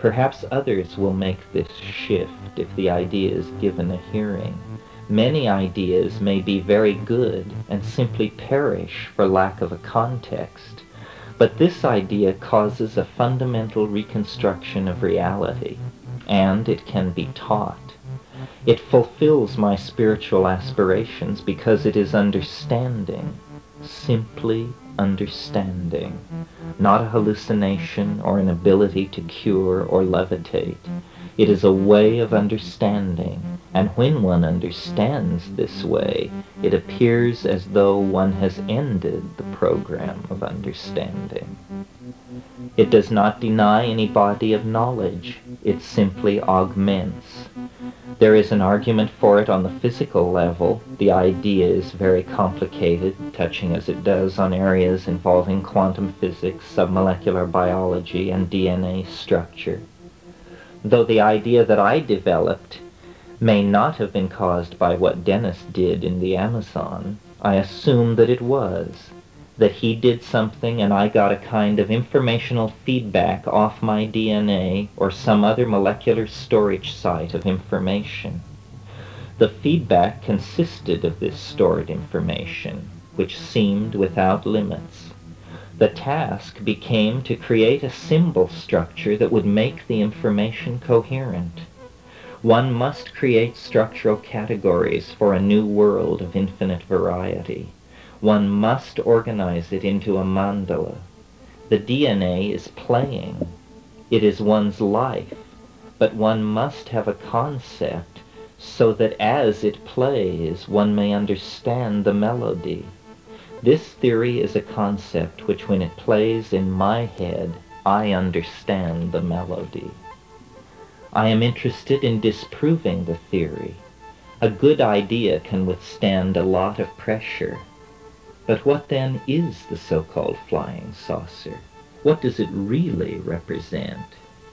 Perhaps others will make this shift if the idea is given a hearing. Many ideas may be very good and simply perish for lack of a context, but this idea causes a fundamental reconstruction of reality, and it can be taught. It fulfills my spiritual aspirations because it is understanding, simply understanding, not a hallucination or an ability to cure or levitate. It is a way of understanding, and when one understands this way, it appears as though one has ended the program of understanding. It does not deny any body of knowledge, it simply augments. There is an argument for it on the physical level. The idea is very complicated, touching as it does on areas involving quantum physics, submolecular biology, and DNA structure. Though the idea that I developed may not have been caused by what Dennis did in the Amazon, I assume that it was, that he did something and I got a kind of informational feedback off my DNA or some other molecular storage site of information. The feedback consisted of this stored information, which seemed without limits. The task became to create a symbol structure that would make the information coherent. One must create structural categories for a new world of infinite variety. One must organize it into a mandala. The DNA is playing. It is one's life, but one must have a concept so that as it plays, one may understand the melody. This theory is a concept which, when it plays in my head, I understand the melody. I am interested in disproving the theory. A good idea can withstand a lot of pressure. But what then is the so-called flying saucer? What does it really represent?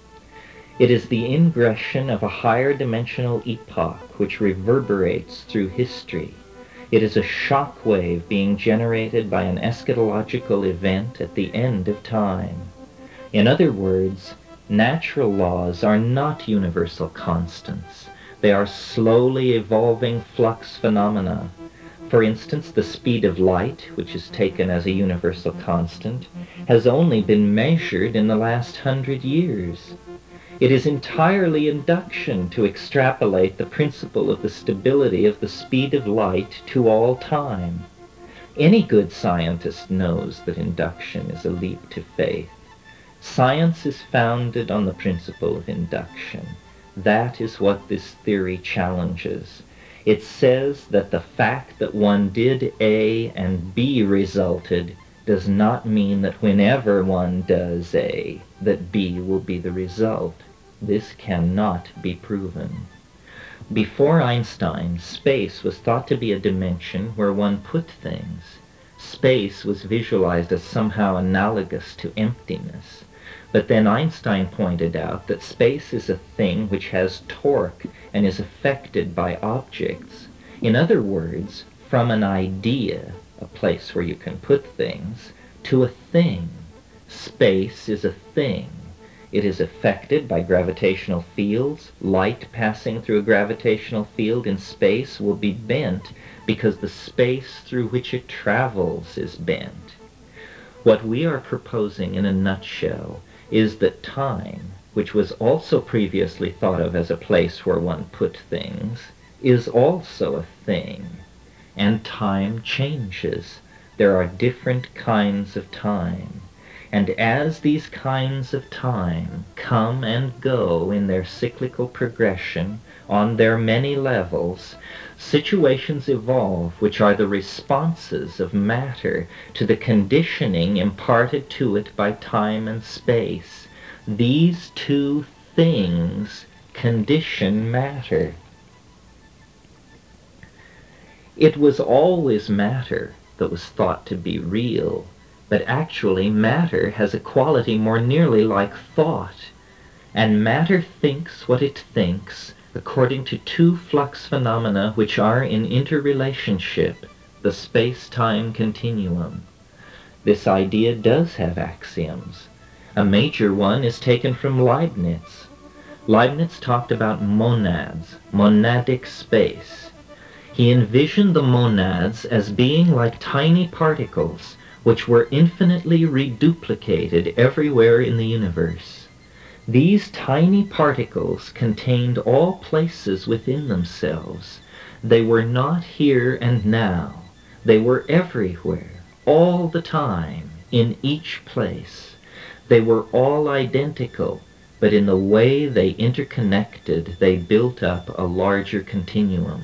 It is the ingression of a higher dimensional epoch which reverberates through history. It is a shock wave being generated by an eschatological event at the end of time. In other words, natural laws are not universal constants. They are slowly evolving flux phenomena. For instance, the speed of light, which is taken as a universal constant, has only been measured in the last 100 years. It is entirely induction to extrapolate the principle of the stability of the speed of light to all time. Any good scientist knows that induction is a leap to faith. Science is founded on the principle of induction. That is what this theory challenges. It says that the fact that one did A and B resulted does not mean that whenever one does A, that B will be the result. This cannot be proven. Before Einstein, space was thought to be a dimension where one put things. Space was visualized as somehow analogous to emptiness. But then Einstein pointed out that space is a thing which has torque and is affected by objects. In other words, from an idea, a place where you can put things, to a thing. Space is a thing. It is affected by gravitational fields. Light passing through a gravitational field in space will be bent because the space through which it travels is bent. What we are proposing in a nutshell is that time, which was also previously thought of as a place where one put things, is also a thing. And time changes. There are different kinds of time. And as these kinds of time come and go in their cyclical progression on their many levels, situations evolve which are the responses of matter to the conditioning imparted to it by time and space. These two things condition matter. It was always matter that was thought to be real. But actually, matter has a quality more nearly like thought, and matter thinks what it thinks according to two flux phenomena which are in interrelationship, the space-time continuum. This idea does have axioms. A major one is taken from Leibniz. Leibniz talked about monads, monadic space. He envisioned the monads as being like tiny particles which were infinitely reduplicated everywhere in the universe. These tiny particles contained all places within themselves. They were not here and now. They were everywhere, all the time, in each place. They were all identical, but in the way they interconnected, they built up a larger continuum.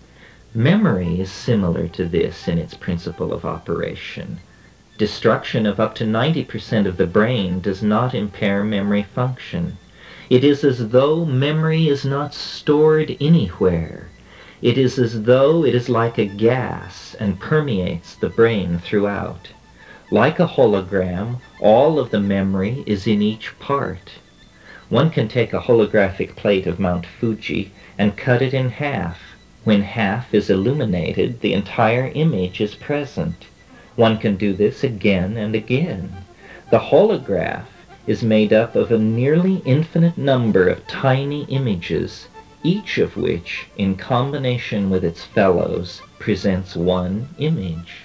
Memory is similar to this in its principle of operation. Destruction of up to 90% of the brain does not impair memory function. It is as though memory is not stored anywhere. It is as though it is like a gas and permeates the brain throughout. Like a hologram, all of the memory is in each part. One can take a holographic plate of Mount Fuji and cut it in half. When half is illuminated, the entire image is present. One can do this again and again. The holograph is made up of a nearly infinite number of tiny images, each of which, in combination with its fellows, presents one image.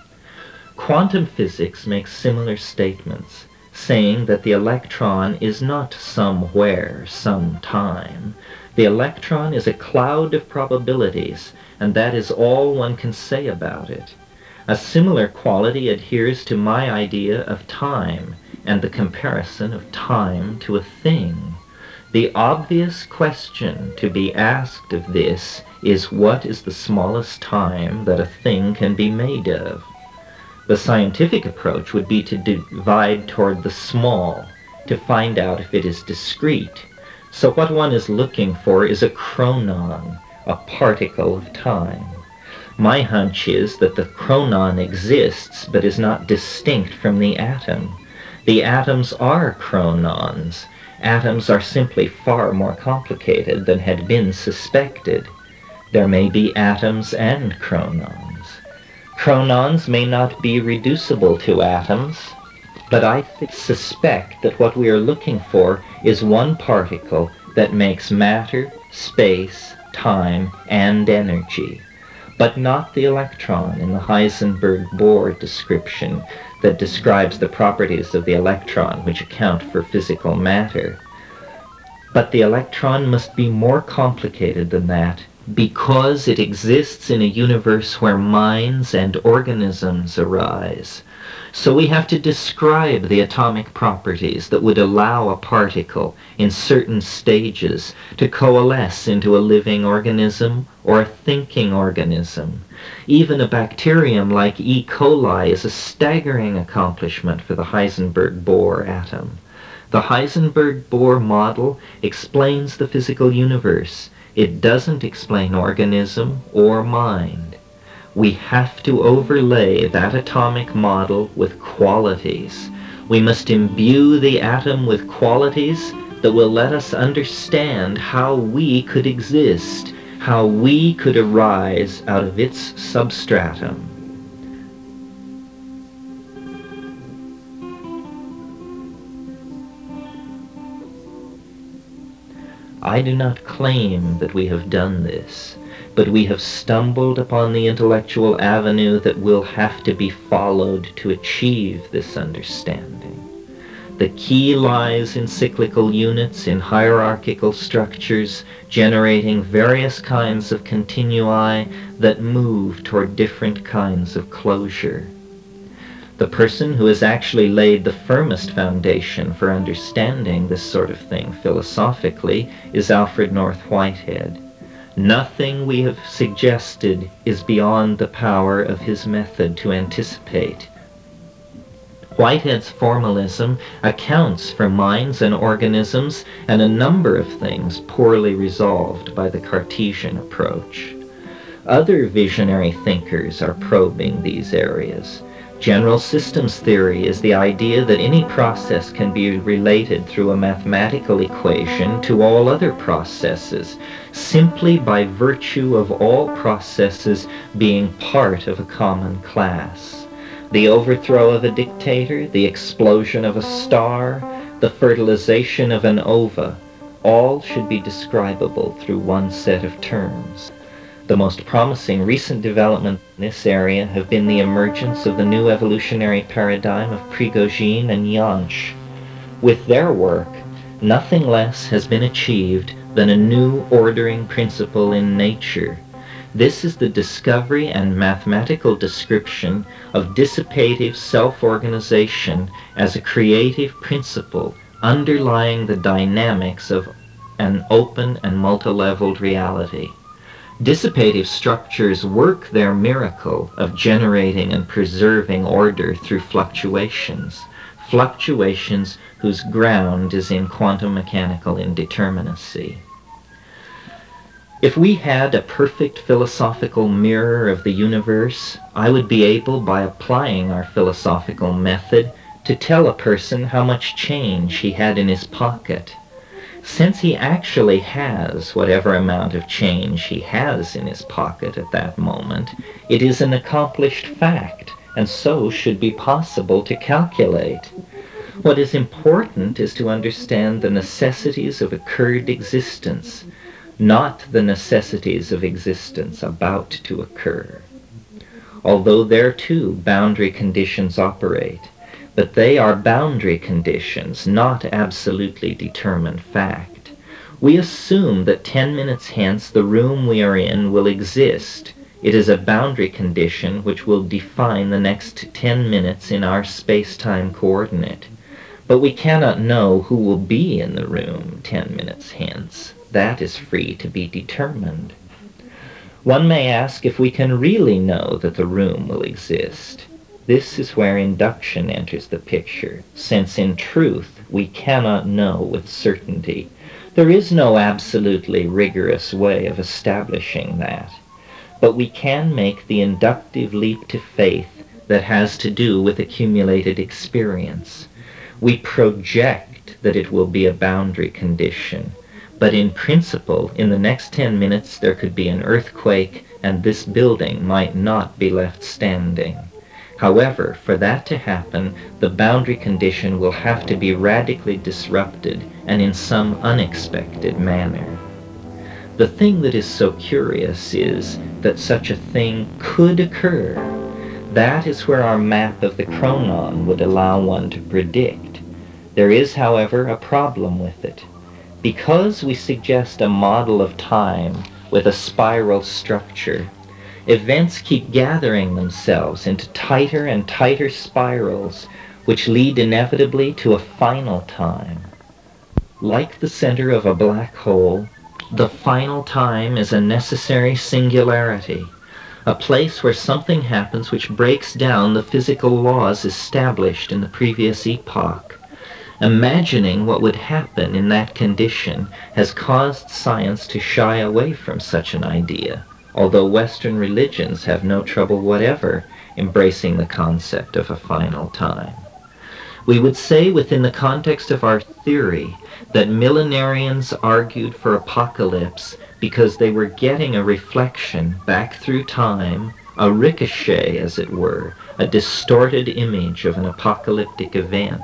Quantum physics makes similar statements, saying that the electron is not somewhere, sometime. The electron is a cloud of probabilities, and that is all one can say about it. A similar quality adheres to my idea of time and the comparison of time to a thing. The obvious question to be asked of this is, what is the smallest time that a thing can be made of? The scientific approach would be to divide toward the small, to find out if it is discrete. So what one is looking for is a chronon, a particle of time. My hunch is that the chronon exists but is not distinct from the atom. The atoms are chronons. Atoms are simply far more complicated than had been suspected. There may be atoms and chronons. Chronons may not be reducible to atoms, but I suspect that what we are looking for is one particle that makes matter, space, time, and energy, but not the electron in the Heisenberg-Bohr description that describes the properties of the electron which account for physical matter. But the electron must be more complicated than that, because it exists in a universe where minds and organisms arise. So we have to describe the atomic properties that would allow a particle in certain stages to coalesce into a living organism or a thinking organism. Even a bacterium like E. coli is a staggering accomplishment for the Heisenberg-Bohr atom. The Heisenberg-Bohr model explains the physical universe. It doesn't explain organism or mind. We have to overlay that atomic model with qualities. We must imbue the atom with qualities that will let us understand how we could exist, how we could arise out of its substratum. I do not claim that we have done this, but we have stumbled upon the intellectual avenue that will have to be followed to achieve this understanding. The key lies in cyclical units, in hierarchical structures, generating various kinds of continui that move toward different kinds of closure. The person who has actually laid the firmest foundation for understanding this sort of thing philosophically is Alfred North Whitehead. Nothing we have suggested is beyond the power of his method to anticipate. Whitehead's formalism accounts for minds and organisms and a number of things poorly resolved by the Cartesian approach. Other visionary thinkers are probing these areas. General systems theory is the idea that any process can be related through a mathematical equation to all other processes, simply by virtue of all processes being part of a common class. The overthrow of a dictator, the explosion of a star, the fertilization of an ova, all should be describable through one set of terms. The most promising recent developments in this area have been the emergence of the new evolutionary paradigm of Prigogine and Jansch. With their work, nothing less has been achieved than a new ordering principle in nature. This is the discovery and mathematical description of dissipative self-organization as a creative principle underlying the dynamics of an open and multi-leveled reality. Dissipative structures work their miracle of generating and preserving order through fluctuations whose ground is in quantum mechanical indeterminacy. If we had a perfect philosophical mirror of the universe, I would be able, by applying our philosophical method, to tell a person how much change he had in his pocket. Since he actually has whatever amount of change he has in his pocket at that moment, it is an accomplished fact, and so should be possible to calculate. What is important is to understand the necessities of occurred existence, not the necessities of existence about to occur. Although there too boundary conditions operate, but they are boundary conditions, not absolutely determined fact. We assume that 10 minutes hence the room we are in will exist. It is a boundary condition which will define the next 10 minutes in our space-time coordinate. But we cannot know who will be in the room 10 minutes hence. That is free to be determined. One may ask if we can really know that the room will exist. This is where induction enters the picture, since in truth we cannot know with certainty. There is no absolutely rigorous way of establishing that. But we can make the inductive leap to faith that has to do with accumulated experience. We project that it will be a boundary condition, but in principle, in the next 10 minutes there could be an earthquake and this building might not be left standing. However, for that to happen, the boundary condition will have to be radically disrupted and in some unexpected manner. The thing that is so curious is that such a thing could occur. That is where our map of the chronon would allow one to predict. There is, however, a problem with it. Because we suggest a model of time with a spiral structure, events keep gathering themselves into tighter and tighter spirals, which lead inevitably to a final time. Like the center of a black hole, the final time is a necessary singularity, a place where something happens which breaks down the physical laws established in the previous epoch. Imagining what would happen in that condition has caused science to shy away from such an idea, although Western religions have no trouble whatever embracing the concept of a final time. We would say within the context of our theory that millenarians argued for apocalypse because they were getting a reflection back through time, a ricochet as it were, a distorted image of an apocalyptic event.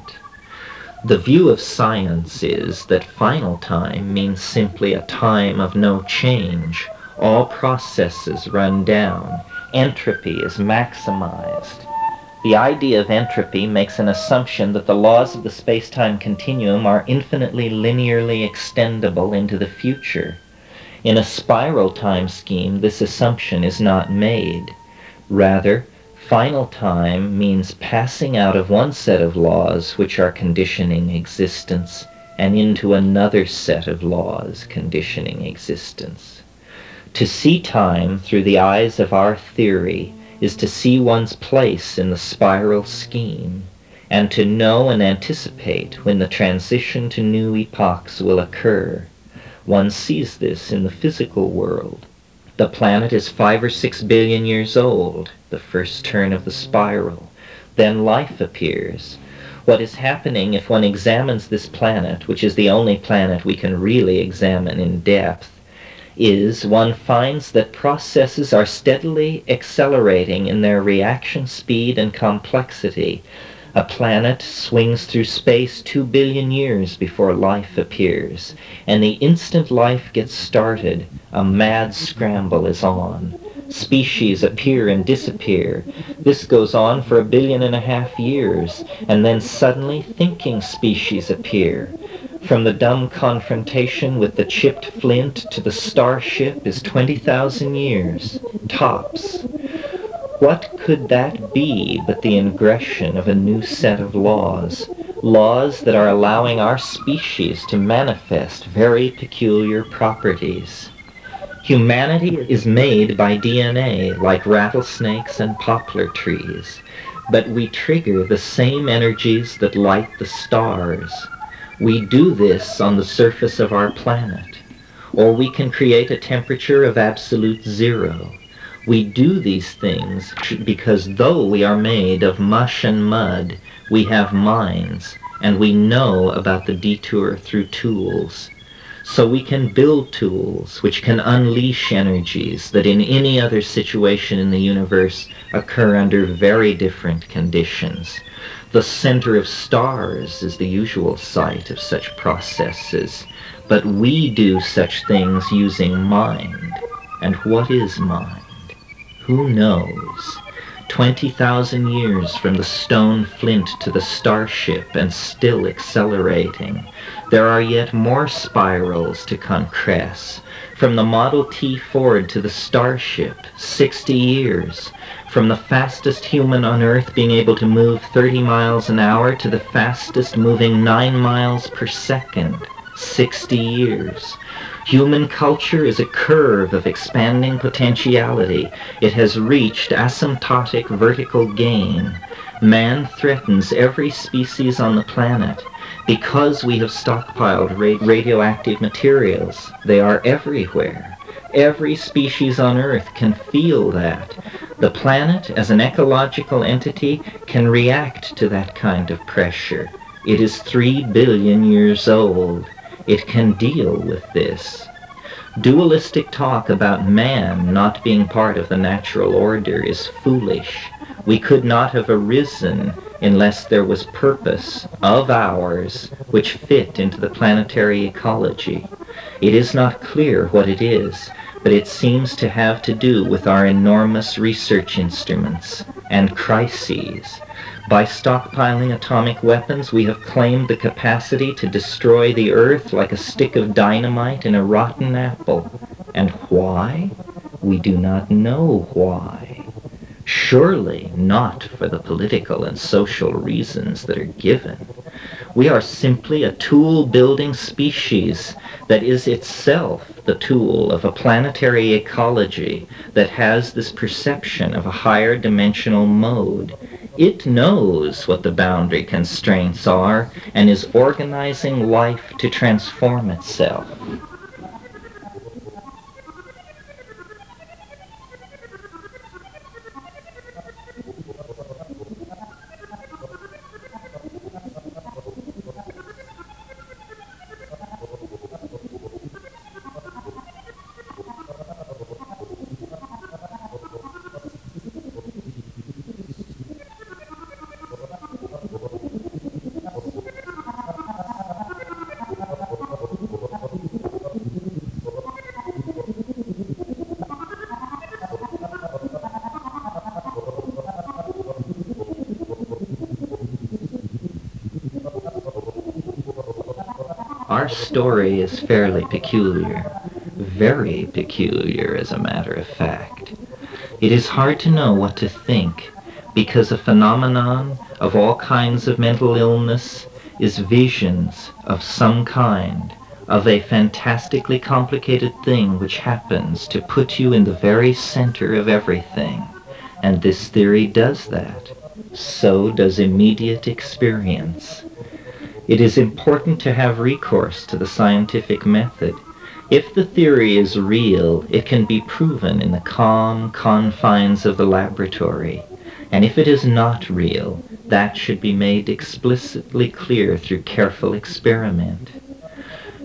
The view of science is that final time means simply a time of no change. All processes run down. Entropy is maximized. The idea of entropy makes an assumption that the laws of the space-time continuum are infinitely linearly extendable into the future. In a spiral time scheme, this assumption is not made. Rather, final time means passing out of one set of laws which are conditioning existence and into another set of laws conditioning existence. To see time through the eyes of our theory is to see one's place in the spiral scheme, and to know and anticipate when the transition to new epochs will occur. One sees this in the physical world. The planet is 5 or 6 billion years old, the first turn of the spiral. Then life appears. What is happening if one examines this planet, which is the only planet we can really examine in depth, is one finds that processes are steadily accelerating in their reaction speed and complexity. A planet swings through space 2 billion years before life appears, and the instant life gets started, a mad scramble is on. Species appear and disappear. This goes on for 1.5 billion years, and then suddenly thinking species appear. From the dumb confrontation with the chipped flint to the starship is 20,000 years, tops. What could that be but the ingression of a new set of laws? Laws that are allowing our species to manifest very peculiar properties. Humanity is made by DNA like rattlesnakes and poplar trees, but we trigger the same energies that light the stars. We do this on the surface of our planet, or we can create a temperature of absolute zero. We do these things because though we are made of mush and mud, we have minds, and we know about the detour through tools. So we can build tools which can unleash energies that in any other situation in the universe occur under very different conditions. The center of stars is the usual site of such processes, but we do such things using mind. And what is mind? Who knows? 20,000 years from the stone flint to the starship and still accelerating. There are yet more spirals to concress. From the Model T Ford to the starship, 60 years. From the fastest human on Earth being able to move 30 miles an hour to the fastest moving 9 miles per second, 60 years. Human culture is a curve of expanding potentiality. It has reached asymptotic vertical gain. Man threatens every species on the planet. Because we have stockpiled radioactive materials, they are everywhere. Every species on Earth can feel that. The planet, as an ecological entity, can react to that kind of pressure. It is 3 billion years old. It can deal with this. Dualistic talk about man not being part of the natural order is foolish. We could not have arisen unless there was purpose of ours which fit into the planetary ecology. It is not clear what it is, but it seems to have to do with our enormous research instruments and crises. By stockpiling atomic weapons, we have claimed the capacity to destroy the Earth like a stick of dynamite in a rotten apple. And why? We do not know why. Surely not for the political and social reasons that are given. We are simply a tool-building species that is itself the tool of a planetary ecology that has this perception of a higher dimensional mode. It knows what the boundary constraints are and is organizing life to transform itself. Our story is fairly peculiar, very peculiar as a matter of fact. It is hard to know what to think, because a phenomenon of all kinds of mental illness is visions of some kind, of a fantastically complicated thing which happens to put you in the very center of everything. And this theory does that. So does immediate experience. It is important to have recourse to the scientific method. If the theory is real, it can be proven in the calm confines of the laboratory. And if it is not real, that should be made explicitly clear through careful experiment.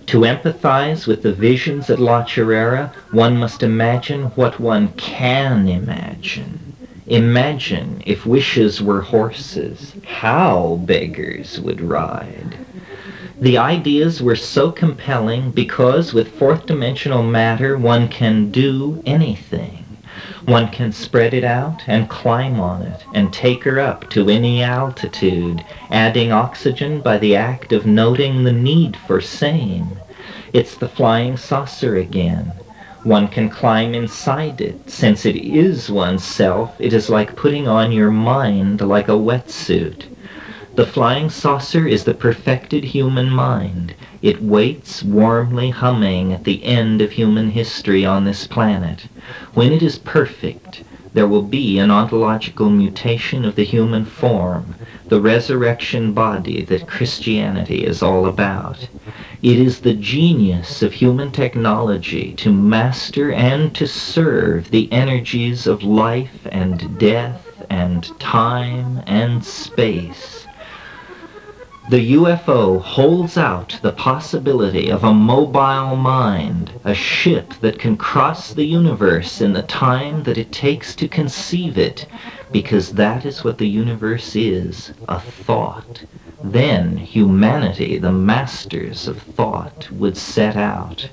To empathize with the visions at La Chorrera, one must imagine what one can imagine. Imagine if wishes were horses, how beggars would ride. The ideas were so compelling because with fourth dimensional matter one can do anything. One can spread it out and climb on it and take her up to any altitude, adding oxygen by the act of noting the need for same. It's the flying saucer again. One can climb inside it. Since it is oneself, it is like putting on your mind like a wetsuit. The flying saucer is the perfected human mind. It waits warmly humming at the end of human history on this planet. When it is perfect, there will be an ontological mutation of the human form, the resurrection body that Christianity is all about. It is the genius of human technology to master and to serve the energies of life and death and time and space. The UFO holds out the possibility of a mobile mind, a ship that can cross the universe in the time that it takes to conceive it, because that is what the universe is, a thought. Then humanity, the masters of thought, would set out.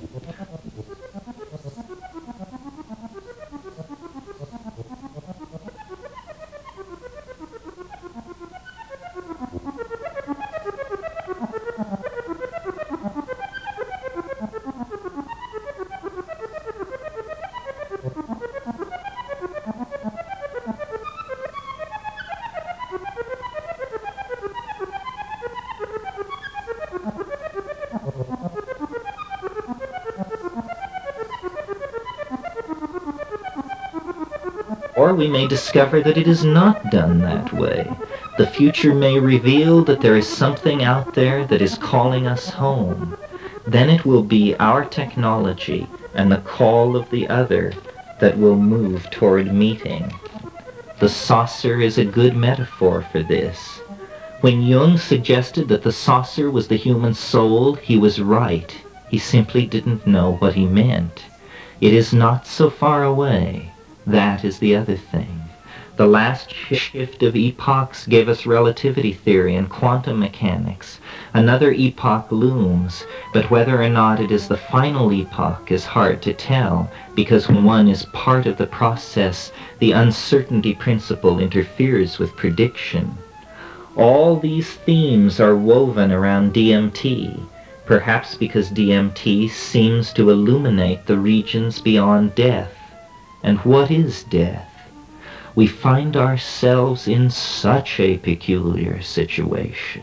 Or we may discover that it is not done that way. The future may reveal that there is something out there that is calling us home. Then it will be our technology and the call of the other that will move toward meeting. The saucer is a good metaphor for this. When Jung suggested that the saucer was the human soul, he was right. He simply didn't know what he meant. It is not so far away. That is the other thing. The last shift of epochs gave us relativity theory and quantum mechanics. Another epoch looms, but whether or not it is the final epoch is hard to tell, because when one is part of the process, the uncertainty principle interferes with prediction. All these themes are woven around DMT, perhaps because DMT seems to illuminate the regions beyond death. And what is death? We find ourselves in such a peculiar situation.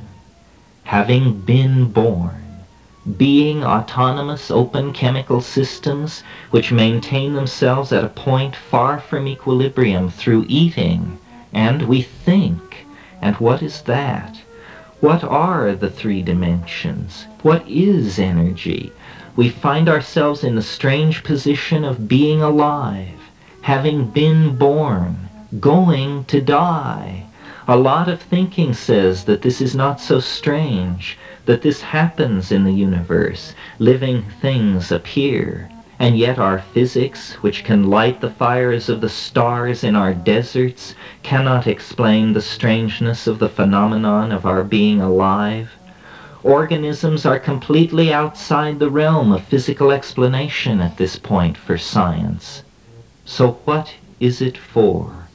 Having been born, being autonomous open chemical systems which maintain themselves at a point far from equilibrium through eating, and we think. And what is that? What are the three dimensions? What is energy? We find ourselves in the strange position of being alive, having been born, going to die. A lot of thinking says that this is not so strange, that this happens in the universe. Living things appear. And yet our physics, which can light the fires of the stars in our deserts, cannot explain the strangeness of the phenomenon of our being alive. Organisms are completely outside the realm of physical explanation at this point for science. So what is it for?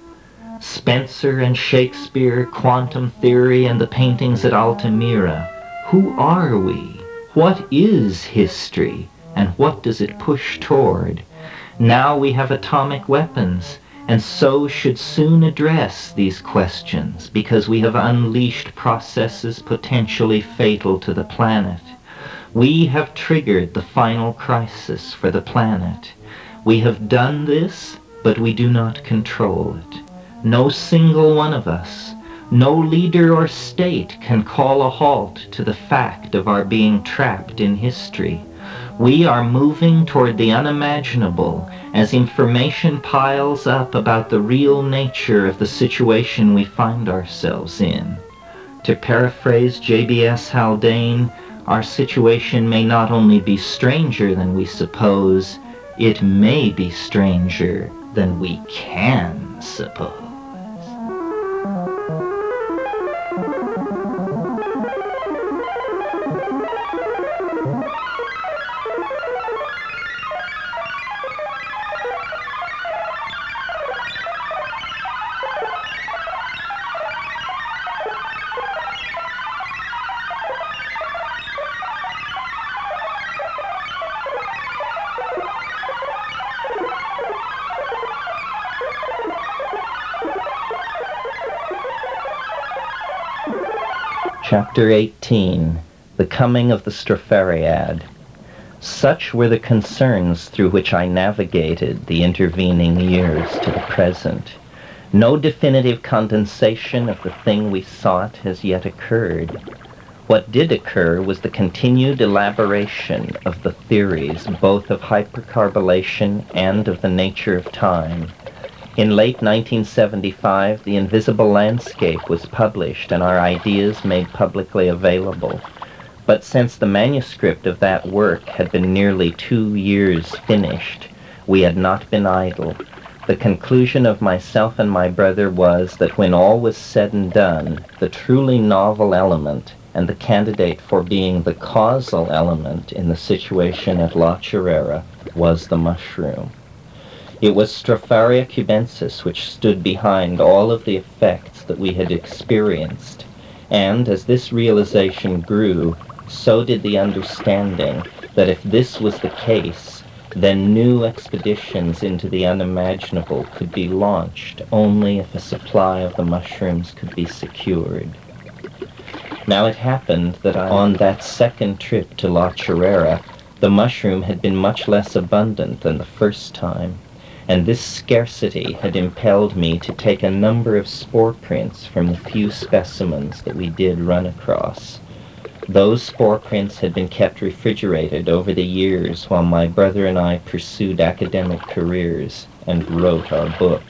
Spencer and Shakespeare, quantum theory, and the paintings at Altamira. Who are we? What is history? And what does it push toward? Now we have atomic weapons, and so should soon address these questions, because we have unleashed processes potentially fatal to the planet. We have triggered the final crisis for the planet. We have done this, but we do not control it. No single one of us, no leader or state can call a halt to the fact of our being trapped in history. We are moving toward the unimaginable as information piles up about the real nature of the situation we find ourselves in. To paraphrase J.B.S. Haldane, our situation may not only be stranger than we suppose, it may be stranger than we can suppose. Chapter 18. The Coming of the Straphariad. Such were the concerns through which I navigated the intervening years to the present. No definitive condensation of the thing we sought has yet occurred. What did occur was the continued elaboration of the theories both of hypercarbylation and of the nature of time. In late 1975, The Invisible Landscape was published and our ideas made publicly available. But since the manuscript of that work had been nearly 2 years finished, we had not been idle. The conclusion of myself and my brother was that when all was said and done, the truly novel element and the candidate for being the causal element in the situation at La Chorrera was the mushroom. It was Stropharia cubensis which stood behind all of the effects that we had experienced, and as this realization grew, so did the understanding that if this was the case, then new expeditions into the unimaginable could be launched only if a supply of the mushrooms could be secured. Now it happened that on that second trip to La Chorrera, the mushroom had been much less abundant than the first time, and this scarcity had impelled me to take a number of spore prints from the few specimens that we did run across. Those spore prints had been kept refrigerated over the years while my brother and I pursued academic careers and wrote our book.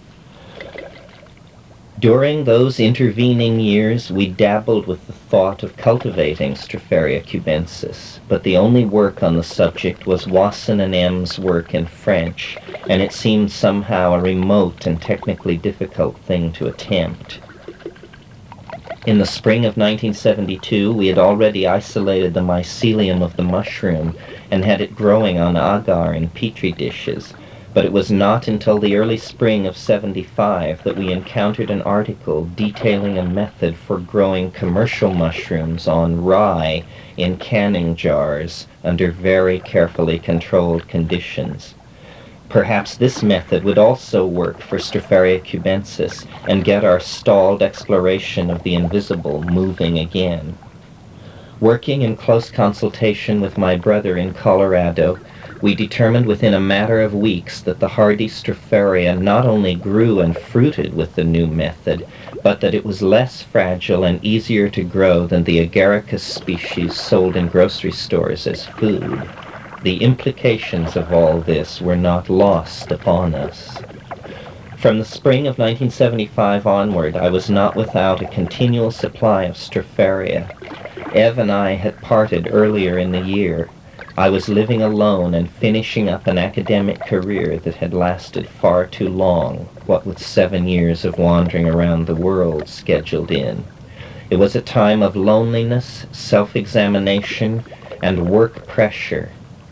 During those intervening years, we dabbled with the thought of cultivating Stropharia cubensis, but the only work on the subject was Wasson and M's work in French, and it seemed somehow a remote and technically difficult thing to attempt. In the spring of 1972, we had already isolated the mycelium of the mushroom and had it growing on agar in petri dishes, but it was not until the early spring of '75 that we encountered an article detailing a method for growing commercial mushrooms on rye in canning jars under very carefully controlled conditions. Perhaps this method would also work for Stropharia cubensis and get our stalled exploration of the invisible moving again. Working in close consultation with my brother in Colorado, we determined within a matter of weeks that the hardy Stropharia not only grew and fruited with the new method, but that it was less fragile and easier to grow than the agaricus species sold in grocery stores as food. The implications of all this were not lost upon us. From the spring of 1975 onward, I was not without a continual supply of Stropharia. Ev and I had parted earlier in the year. I was living alone and finishing up an academic career that had lasted far too long, what with 7 years of wandering around the world scheduled in. It was a time of loneliness, self-examination, and work pressure.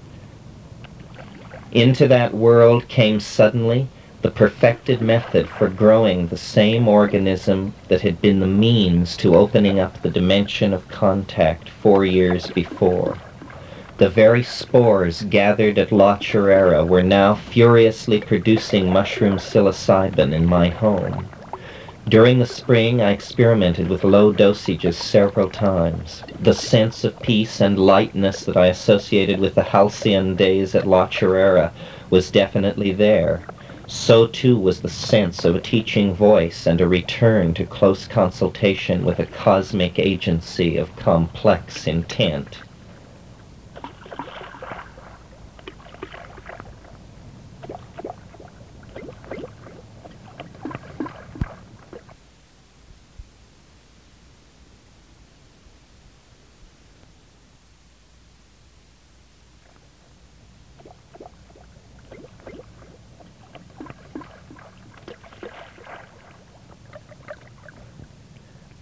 Into that world came suddenly the perfected method for growing the same organism that had been the means to opening up the dimension of contact 4 years before. The very spores gathered at La Chorrera were now furiously producing mushroom psilocybin in my home. During the spring, I experimented with low dosages several times. The sense of peace and lightness that I associated with the halcyon days at La Chorrera was definitely there. So too was the sense of a teaching voice and a return to close consultation with a cosmic agency of complex intent.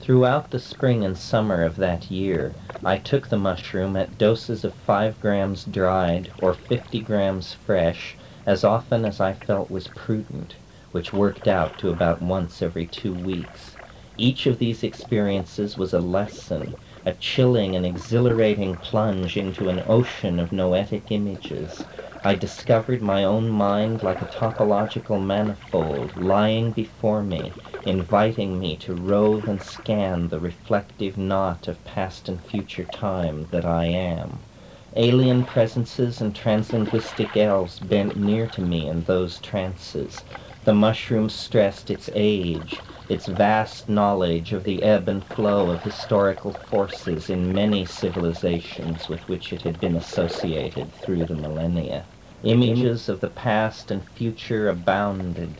Throughout the spring and summer of that year, I took the mushroom at doses of 5 grams dried or 50 grams fresh as often as I felt was prudent, which worked out to about once every 2 weeks. Each of these experiences was a lesson, a chilling and exhilarating plunge into an ocean of noetic images. I discovered my own mind like a topological manifold lying before me, inviting me to rove and scan the reflective knot of past and future time that I am. Alien presences and translinguistic elves bent near to me in those trances. The mushroom stressed its age, its vast knowledge of the ebb and flow of historical forces in many civilizations with which it had been associated through the millennia. Images of the past and future abounded.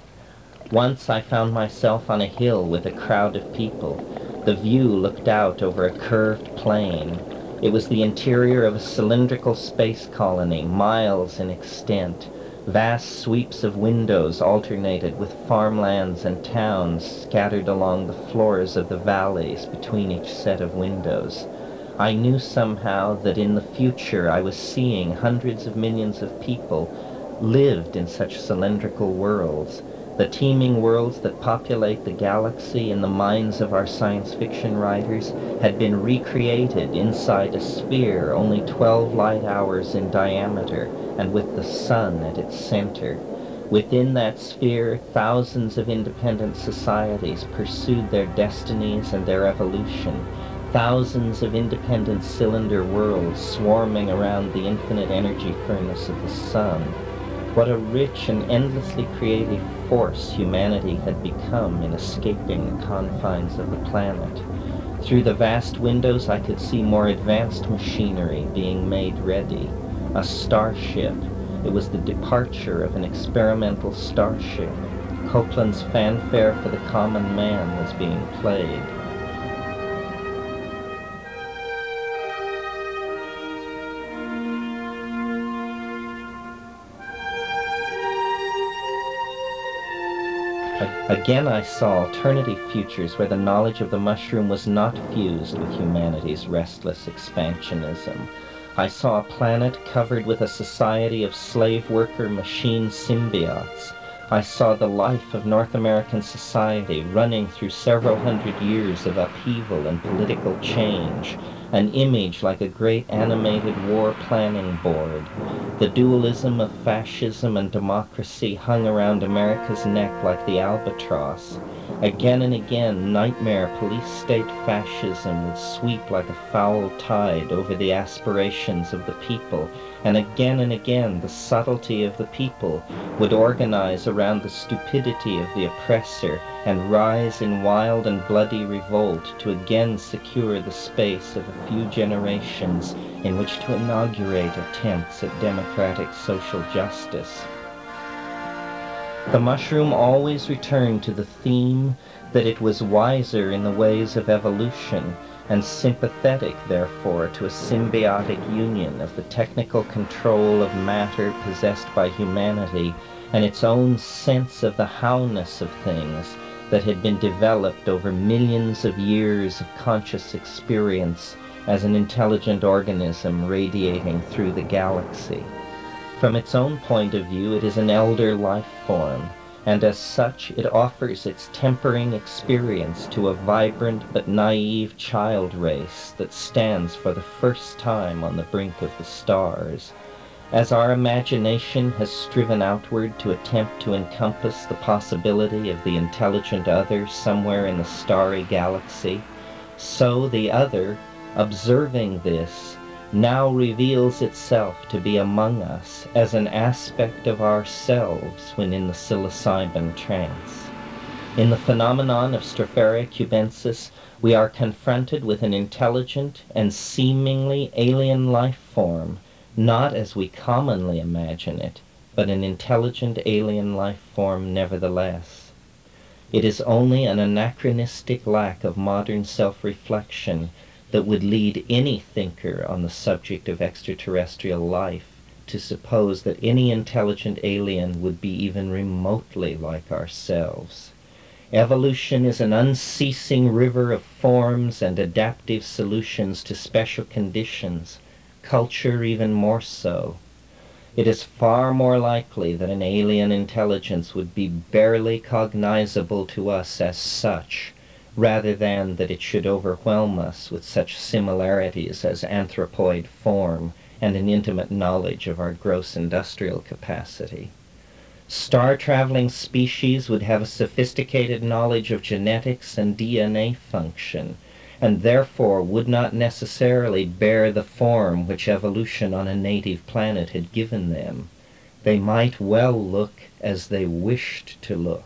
Once I found myself on a hill with a crowd of people. The view looked out over a curved plain. It was the interior of a cylindrical space colony, miles in extent. Vast sweeps of windows alternated with farmlands and towns scattered along the floors of the valleys between each set of windows. I knew somehow that in the future I was seeing hundreds of millions of people lived in such cylindrical worlds. The teeming worlds that populate the galaxy in the minds of our science fiction writers had been recreated inside a sphere only 12 light hours in diameter and with the sun at its center. Within that sphere, thousands of independent societies pursued their destinies and their evolution. Thousands of independent cylinder worlds swarming around the infinite energy furnace of the sun. What a rich and endlessly creative force humanity had become in escaping the confines of the planet. Through the vast windows I could see more advanced machinery being made ready. A starship. It was the departure of an experimental starship. Copland's Fanfare for the Common Man was being played. Again I saw alternative futures where the knowledge of the mushroom was not fused with humanity's restless expansionism. I saw a planet covered with a society of slave worker machine symbiotes. I saw the life of North American society running through several hundred years of upheaval and political change, an image like a great animated war planning board. The dualism of fascism and democracy hung around America's neck like the albatross. Again and again, nightmare police-state fascism would sweep like a foul tide over the aspirations of the people, and again, the subtlety of the people would organize around the stupidity of the oppressor and rise in wild and bloody revolt to again secure the space of a few generations in which to inaugurate attempts at democratic social justice. The mushroom always returned to the theme that it was wiser in the ways of evolution and sympathetic, therefore, to a symbiotic union of the technical control of matter possessed by humanity and its own sense of the how-ness of things that had been developed over millions of years of conscious experience as an intelligent organism radiating through the galaxy. From its own point of view, it is an elder life form, and as such it offers its tempering experience to a vibrant but naive child race that stands for the first time on the brink of the stars. As our imagination has striven outward to attempt to encompass the possibility of the intelligent other somewhere in the starry galaxy, so the other, observing this, now reveals itself to be among us as an aspect of ourselves when in the psilocybin trance. In the phenomenon of Stropharia cubensis, we are confronted with an intelligent and seemingly alien life form, not as we commonly imagine it, but an intelligent alien life form nevertheless. It is only an anachronistic lack of modern self-reflection that would lead any thinker on the subject of extraterrestrial life to suppose that any intelligent alien would be even remotely like ourselves. Evolution is an unceasing river of forms and adaptive solutions to special conditions, culture even more so. It is far more likely that an alien intelligence would be barely cognizable to us as such, rather than that it should overwhelm us with such similarities as anthropoid form and an intimate knowledge of our gross industrial capacity. Star-traveling species would have a sophisticated knowledge of genetics and DNA function, and therefore would not necessarily bear the form which evolution on a native planet had given them. They might well look as they wished to look.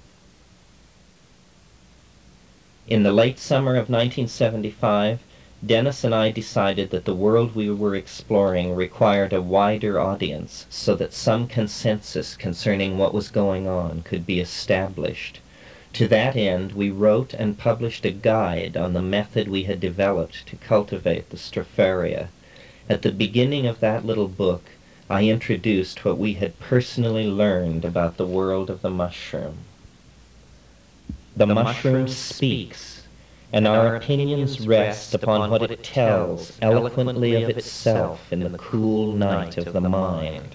In the late summer of 1975, Dennis and I decided that the world we were exploring required a wider audience so that some consensus concerning what was going on could be established. To that end, we wrote and published a guide on the method we had developed to cultivate the Stropharia. At the beginning of that little book, I introduced what we had personally learned about the world of the mushroom. The mushroom speaks, and our opinions rest upon what it tells eloquently of itself in the cool night of the mind.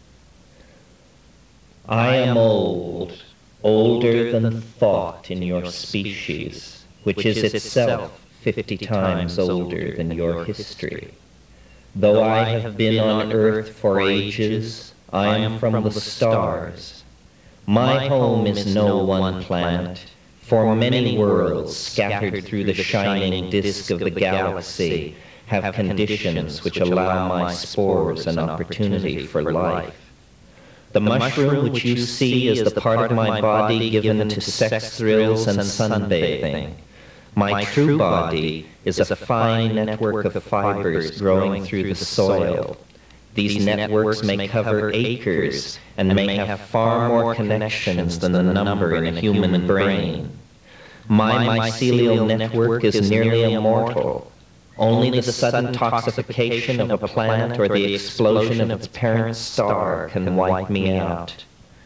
I am old, older than thought in your species, which is itself 50 times older than your history. Though I have been on earth for ages, I am from the stars. My home is no one planet, for many worlds scattered through the shining disk of the galaxy have conditions which allow my spores an opportunity for life. The mushroom which you see is the part of my body given to sex thrills and sunbathing. My true body is a fine network of fibers growing through the soil. These networks may cover acres and may have far more connections than the number in a human brain. My mycelial network is nearly immortal. Only the sudden toxification of a planet or the explosion of its parent star can wipe me out.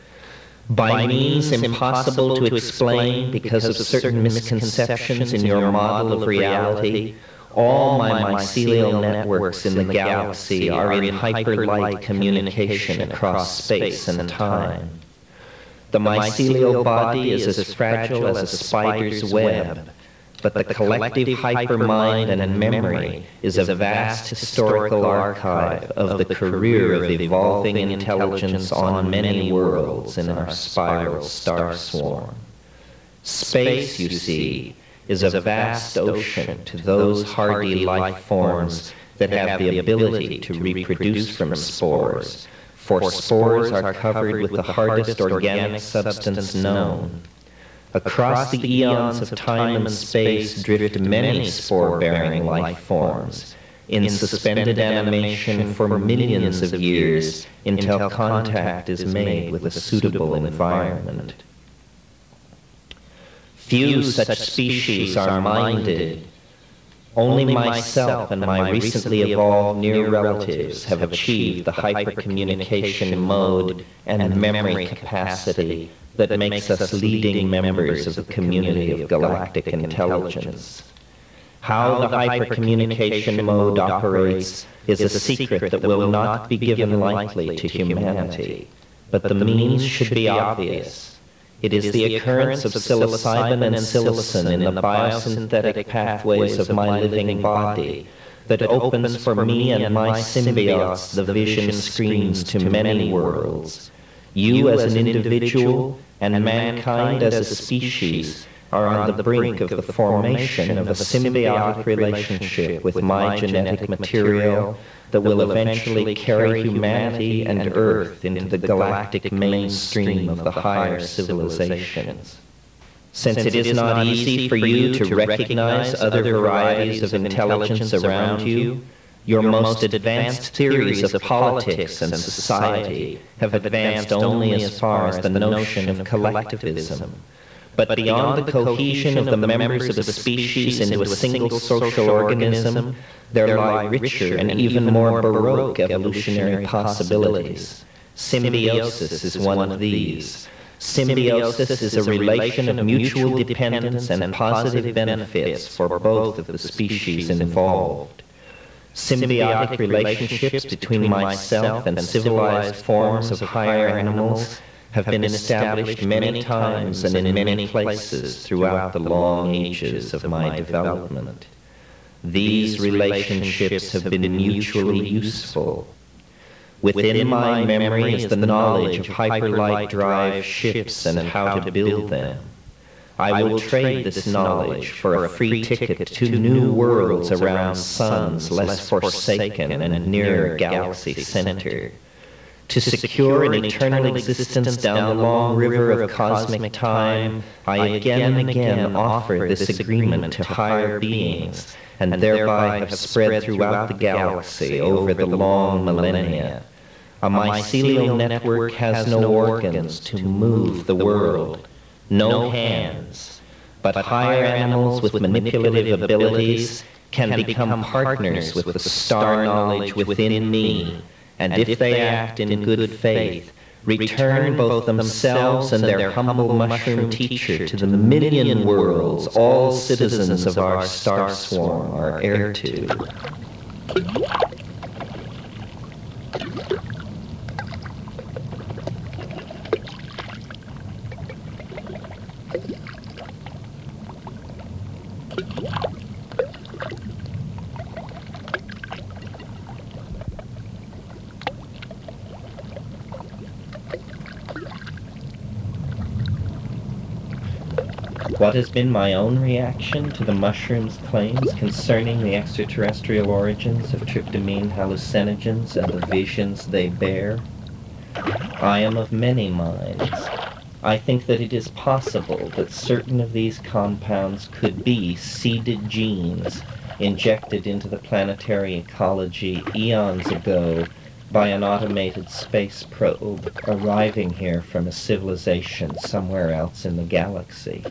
By means impossible to explain because of certain misconceptions in your model of reality, all my mycelial networks in the galaxy are in hyperlight communication across space and time. The mycelial body is as fragile as a spider's web, but the collective hypermind and memory is a vast historical archive of the career of evolving intelligence on many worlds in our spiral star swarm. Space, you see, is a vast ocean to those hardy life forms that have the ability to reproduce from spores, for spores are covered with the hardest organic substance known. Across the eons of time and space drift many spore-bearing life forms, in suspended animation for millions of years until contact is made with a suitable environment. Few such species are minded. Only myself and my recently evolved near relatives have achieved the hypercommunication mode and memory capacity that makes us leading members of the community of galactic intelligence. How the hypercommunication mode operates is a secret that will not be given lightly to humanity, but the means should be obvious. It is the occurrence of psilocybin and psilocin in the biosynthetic pathways of my living body that opens for me and my symbiotes the vision screens to many worlds. You as an individual and mankind as a species are on the brink of the formation of a symbiotic relationship with my genetic material that will eventually carry humanity and Earth into the galactic mainstream of the higher civilizations. Since it is not easy for you to recognize other varieties of intelligence around you, your most advanced theories of politics and society have advanced only as far as the notion of collectivism. But beyond the cohesion of the members of the species into a single social organism, there lie richer and even more baroque evolutionary possibilities. Symbiosis is one of these. Symbiosis is a relation of mutual dependence and positive benefits for both of the species involved. Symbiotic relationships between myself and civilized forms of higher animals have been established many times and in many places throughout the long ages of my development. These relationships have been mutually useful. Within my memory is the knowledge of hyperlight drive ships and how to build them. I will trade this knowledge for a free ticket to new worlds around suns less forsaken and nearer galaxy center. To secure an eternal existence down the long river of cosmic time, I again and again offer this agreement to higher beings, and thereby have spread throughout the galaxy over the long millennia. A mycelial network has no organs to move the world, no hands, but higher animals with manipulative abilities can become partners with the star knowledge within me, and if they act in good faith, return both themselves and their humble mushroom teacher to the million worlds all citizens of our star swarm are heir to. What has been my own reaction to the mushroom's claims concerning the extraterrestrial origins of tryptamine hallucinogens and the visions they bear? I am of many minds. I think that it is possible that certain of these compounds could be seeded genes injected into the planetary ecology eons ago by an automated space probe arriving here from a civilization somewhere else in the galaxy.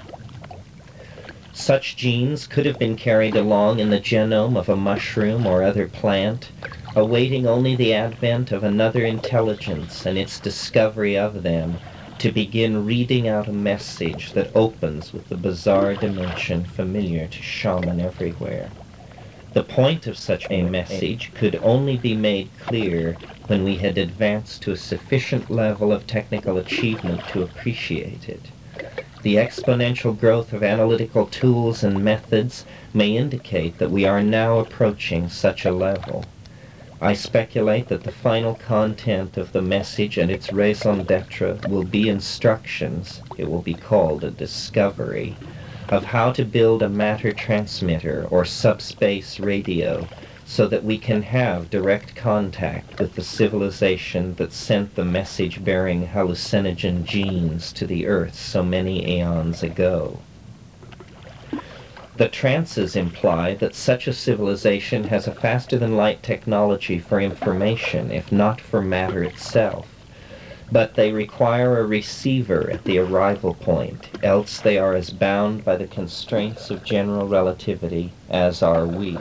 Such genes could have been carried along in the genome of a mushroom or other plant, awaiting only the advent of another intelligence and its discovery of them to begin reading out a message that opens with the bizarre dimension familiar to shaman everywhere. The point of such a message could only be made clear when we had advanced to a sufficient level of technical achievement to appreciate it. The exponential growth of analytical tools and methods may indicate that we are now approaching such a level. I speculate that the final content of the message and its raison d'etre will be instructions, it will be called a discovery, of how to build a matter transmitter or subspace radio so that we can have direct contact with the civilization that sent the message-bearing hallucinogen genes to the Earth so many eons ago. The trances imply that such a civilization has a faster-than-light technology for information, if not for matter itself. But they require a receiver at the arrival point, else they are as bound by the constraints of general relativity as are we.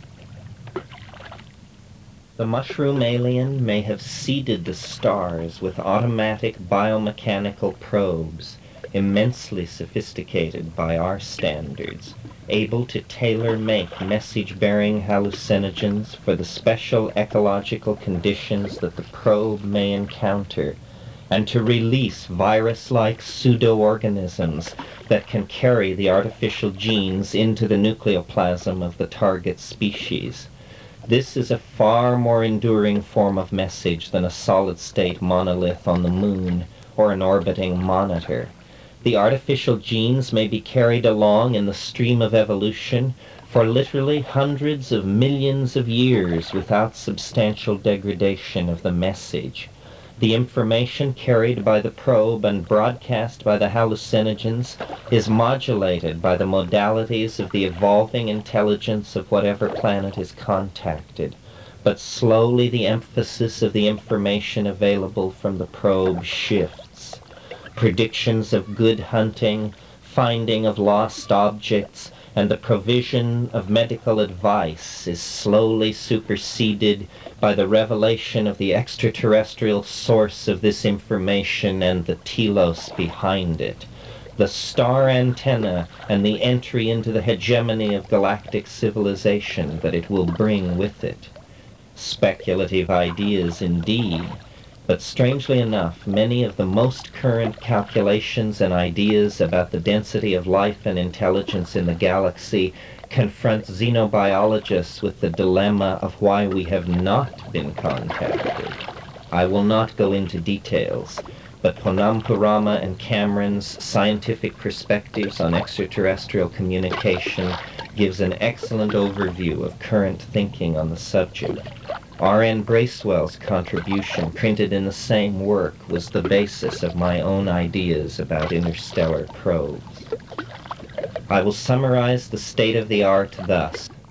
The mushroom alien may have seeded the stars with automatic biomechanical probes, immensely sophisticated by our standards, able to tailor-make message-bearing hallucinogens for the special ecological conditions that the probe may encounter, and to release virus-like pseudo-organisms that can carry the artificial genes into the nucleoplasm of the target species. This is a far more enduring form of message than a solid-state monolith on the moon or an orbiting monitor. The artificial genes may be carried along in the stream of evolution for literally hundreds of millions of years without substantial degradation of the message. The information carried by the probe and broadcast by the hallucinogens is modulated by the modalities of the evolving intelligence of whatever planet is contacted, but slowly the emphasis of the information available from the probe shifts. Predictions of good hunting, finding of lost objects, and the provision of medical advice is slowly superseded by the revelation of the extraterrestrial source of this information and the telos behind it, the star antenna and the entry into the hegemony of galactic civilization that it will bring with it. Speculative ideas indeed, but strangely enough, many of the most current calculations and ideas about the density of life and intelligence in the galaxy confront xenobiologists with the dilemma of why we have not been contacted. I will not go into details, but Ponnam and Cameron's Scientific Perspectives on Extraterrestrial Communication gives an excellent overview of current thinking on the subject. R.N. Bracewell's contribution, printed in the same work, was the basis of my own ideas about interstellar probes. I will summarize the state of the art thus.